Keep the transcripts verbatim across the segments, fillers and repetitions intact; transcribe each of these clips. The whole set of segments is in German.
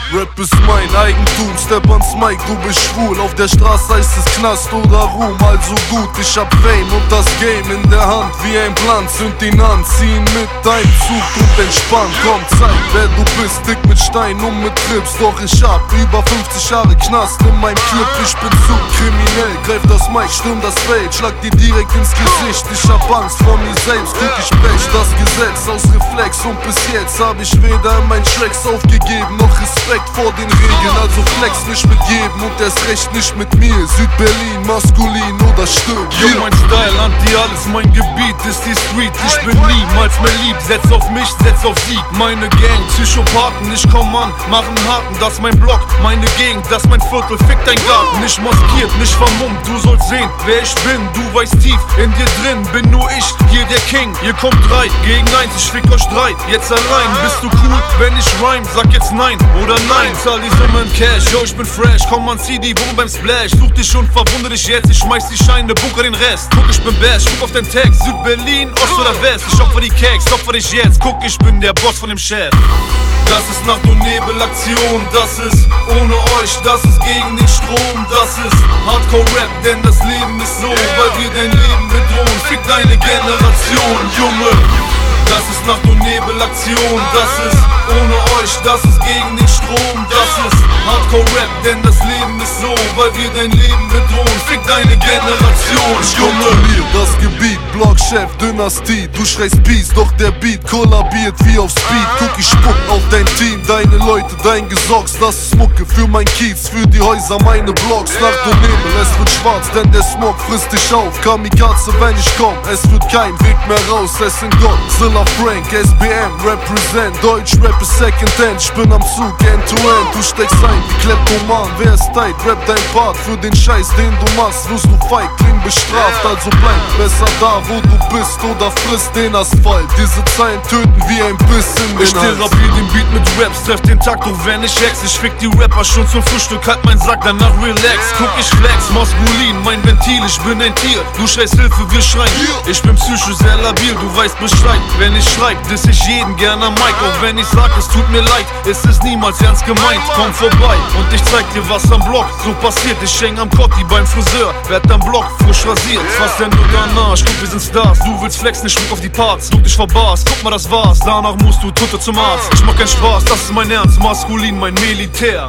Rap ist mein Eigentum, step ans Mic, du bist schwul. Auf der Straße heißt es Knast oder Ruhm, also gut, ich hab Fame und das Game in der Hand. Wie ein Plan, zünd ihn an, zieh ihn mit deinem Zug und entspann. Komm, zeig, wer du bist, dick mit Stein und mit Trips. Doch ich hab über fünfzig Jahre Knast in meinem Clip. Ich bin zu kriminell, greif das Mic, stürm das Feld, schlag dir direkt ins Gesicht. Ich hab Angst vor mir selbst, guck ich brech das Gesetz aus Reflex. Und bis jetzt hab ich weder in meinen Tracks aufgegeben, noch Respekt vor den Regeln. Also flex nicht mit jedem und erst recht nicht mit mir. Südberlin, maskulin oder stirb. Yo, mein Style, anti alles, mein Gebiet ist die Street. Ich bin niemals mehr lieb, setz auf mich, setz auf Sieg. Meine Gang, Psychopathen, ich komm an, machen Haken. Das mein Block, meine Gegend, das mein Viertel, fick dein Garten. Nicht maskiert, nicht vermummt, du sollst sehen, wer ich bin. Du weißt tief, in dir drin bin nur ich, hier der King. Ihr kommt drei gegen eins, ich fick euch drei. Jetzt allein, bist du cool, wenn ich rhyme, sag jetzt nein oder nein. Zahl die Summe in Cash, yo, ich bin fresh, komm an C D, wo beim Splash. Such dich und verwundere dich jetzt, ich schmeiß die Scheine, bunker den Rest. Guck, ich bin Bash, guck auf den Text, Südberlin, Ost oder West. Ich opfer die Cakes, opfer dich jetzt, guck, ich bin der Boss von dem Chef. Das ist Nacht- und Nebelaktion, das ist ohne euch, das ist gegen den Strom. Das ist Hardcore-Rap, denn das Leben ist so, weil wir dein Leben bedrohen. Fick deine Generation, Junge. Das ist Nacht- und Nebelaktion, das ist ohne euch, das ist gegen den Strom. Das ist Hardcore-Rap, denn das Leben ist so, weil wir dein Leben bedrohen. Fick deine Generation, Junge. Das Gebiet, Blockchef, Dynastie. Du schreist Peace, doch der Beat kollabiert wie auf Speed. Guck, ich spuck auf dein Team, deine Leute, dein Gesocks. Das ist Mucke für mein Kiez, für die Häuser, meine Blocks. Nacht und Nebel, es wird schwarz, denn der Smog frisst dich auf. Kamikaze, wenn ich komm, es wird kein Weg mehr raus. Es sind Gott, Zilla Frank, S B M, represent. Deutsch Rap ist Secondhand, ich bin am Zug, end to end. Du steckst ein wie Kleptoman, wer ist tight? Rap dein Part für den Scheiß, den du machst. Wirst du Feigling bestraft, also bleib besser da, wo du bist, oder friss den Asphalt. Diese Zeilen töten wie ein Biss in den Ich therapier den Beat mit Raps, treff den Takt, doch wenn ich hex. Ich fick die Rapper schon zum Frühstück, halt mein Sack, danach relax. Guck, ich flex, maskulin, mein Ventil, ich bin ein Tier. Du schreist Hilfe, wir schreien. Ich bin psychisch sehr labil, du weißt Bescheid. Wenn ich schreib, diss ich jeden gern am Mic. Auch wenn ich sag, es tut mir leid, es ist niemals ernst gemeint. Komm vorbei und ich zeig dir was am Block. So passiert, ich häng am Kotti beim Friseur, werd am Block frisch rasiert. Was denn du danach? Guck, wir sind Stars. Du willst flexen, ich schmuck auf die Parts. Duck dich verbarst, guck mal, das war's. Danach musst du Tutte zum Arzt. Ich mach keinen Spaß, das ist mein Ernst. Maskulin, mein Militär.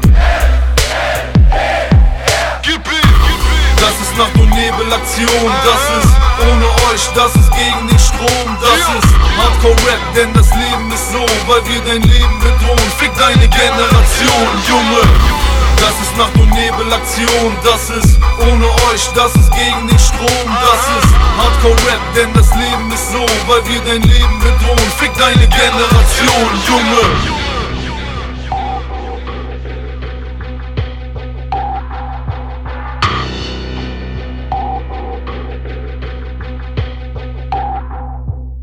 Das ist Nacht- und Nebelaktion, das ist ohne euch, das ist gegen den Strom. Das ist Hardcore-Rap, denn das Leben ist so, weil wir dein Leben bedrohen. Fick deine Generation, Junge. Das ist Nacht- und Nebelaktion, das ist ohne euch, das ist gegen den Strom. Das ist Hardcore-Rap, denn das Leben ist so, weil wir dein Leben bedrohen. Fick deine Generation, Junge.